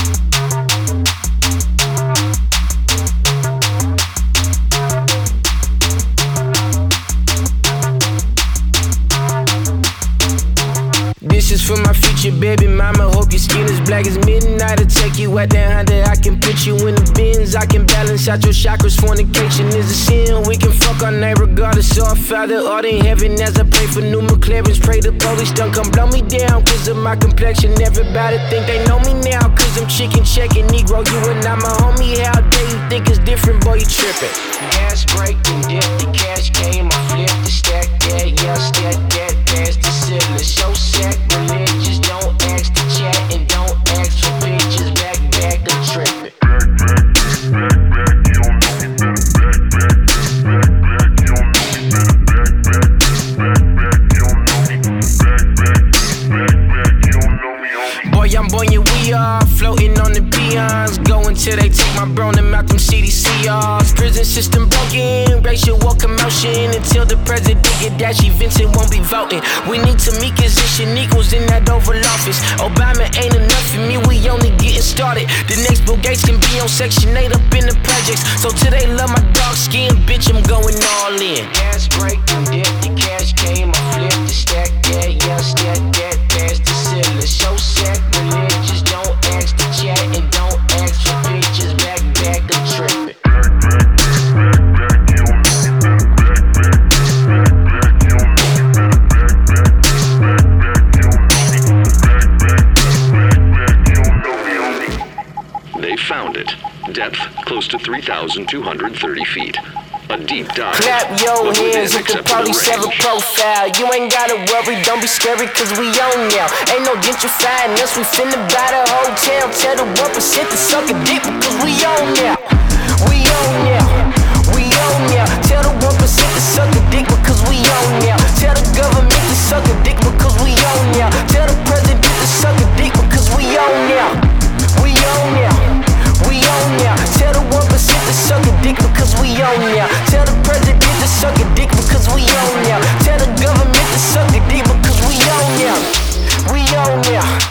This is for my future baby mama. Hope your skin is black as midnight. I'll take you out that Honda. I can put you in the bins. I can balance out your chakras. Fornication is a sin. We can fuck all night regardless. So our Father art in heaven. As I pray for new McLarens, pray the police don't come blow me down cause of my complexion. Everybody think they know me now cause I'm chicken checking. Negro, you are not my homie. How dare you think it's different, boy, you tripping. Gas break and dip, the cash came. I flipped the stack that, yeah, stack that. Past the ceiling, so sacrilegious. Don't ask to chat and don't ask for pictures. Back, I'm tripping. Boy, I'm buoyant, we are floating on the peons. Going till they take my bro them out them CDCRs. Prison system broken, racial war commotion. Until the president get dashy, Vincent won't be voting. We need Tamika's and Shaniqua's in that Oval Office. Obama ain't enough for me, we only getting started. The next Bill Gates can be on Section 8 up in the projects. So till they love my dark skin, bitch, I'm going all in. Gas break and dip, the cash came. I flipped the stack that, yeah, stack that. Past the ceiling, so sacrilegious. Don't ask to chat and don't ask for pictures. Back, I'm tripping. They found it. Depth close to 3,230 feet. A deep dive. Clap your hands if the police have a profile. You ain't gotta worry, don't be scary cause we on now. Ain't no gentrifying us, we finna buy the hotel. Tell the 1% to suck a dick because we on now. We on now. We on now. Tell the 1% to suck a dick because we on now. Tell the government to suck a dick because we on now. Tell the president to suck a dick because we on now. We on now. We on now. Tell the 1% to suck a dick because we on now. Tell the president to suck a dick because we on now. Tell the government to suck a dick because we on now. We on now.